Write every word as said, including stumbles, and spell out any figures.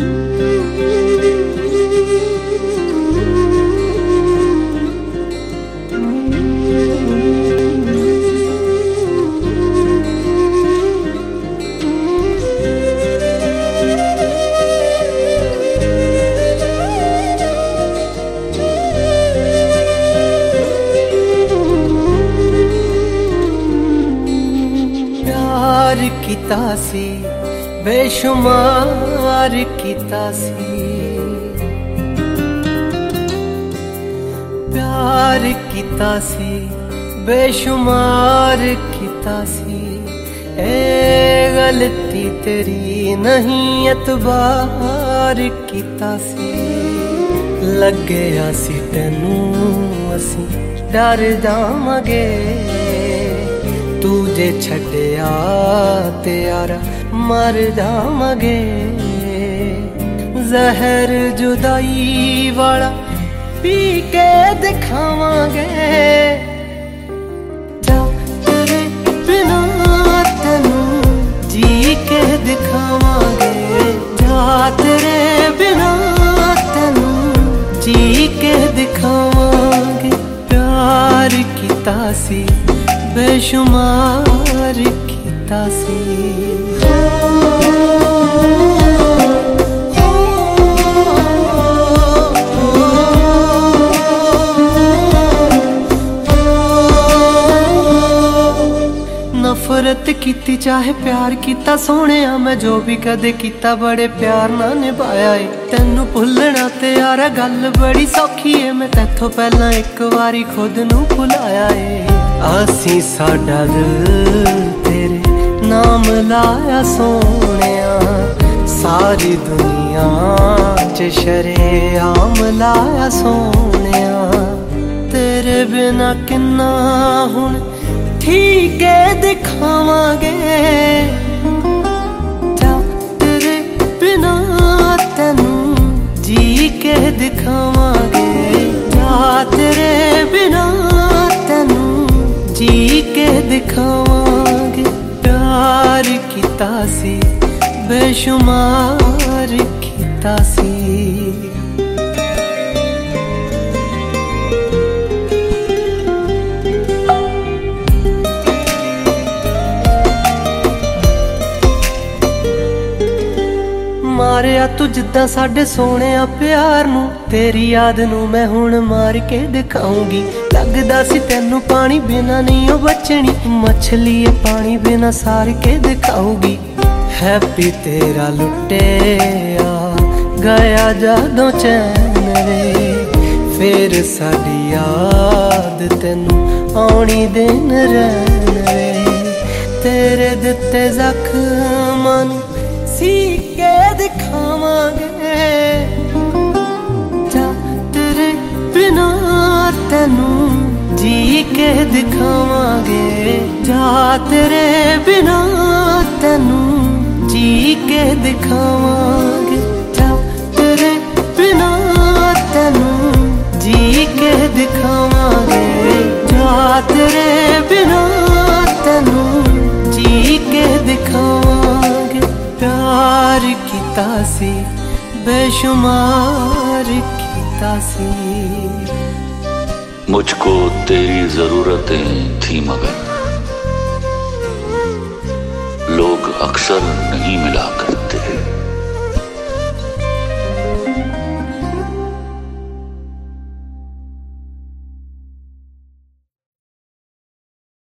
कीता सी बेशुमार कीता सी, प्यार कीता सी बेशुमार कीता सी। ए गलती तेरी नहीं एतबार कीता सी। लगे आसी तेनू असी डर जावांगे, तू जे छड्डिया ते यारा मर जावांगे। जहर जुदाई वाला पी के दिखावांगे, जा तेरे बिना तेनू जी के दिखावांगे। जा तेरे बिना तेनू जी के दिखावांगे। प्यार कीता सी बेशुमार कीता सी। नफरत कीती चाहे प्यार कीता सोहणिया, मैं जो भी कदे कीता बड़े प्यार नाल निभाया है। तैनू भुलना ते यारा गल बड़ी सौखी है, मैं तैथों पहला एक बारी खुद नू भुलाया है। आसी साडा दिल तेरे नाम लाया सोहणिया, सारी दुनिया च शरेआम लाया सोहणिया। तेरे बिना किन्ना हुण ठीक है दिखावांगे, जा तेरे बिना तेनू जी के दिखावांगे। जा तेरे बिना तेनू जी के दिखावांगे। प्यार कीता सी बेशुमार कीता सी। मारिया तू जिद्दां साडे सोहणिया प्यार नू, तेरी याद नू मैं हुण मार के दिखाऊंगी। लगदा सी तैनू पानी बिना नहीं ओ बचनी, मछली पानी बिना सार के दिखाऊंगी। हैप्पी तेरा लुटिया गया जादों चैन वे, फिर साडी याद तैनू आउणी दिन रहन वे। तेरे दिते जख्मां नू सी के दिखावांगे, जा तेरे बिना तेनू जी के दिखावांगे। जा तेरे बिना तेनू जी के दिखावांगे। जा तेरे बिना तेनू जी के दिखावांगे। जा तेरे बिना तेनू जी के दिखावांगे। प्यार कीता सी बेशुमार कीता सी। मुझको तेरी जरूरतें थी मगर लोग अक्सर नहीं मिलाकर।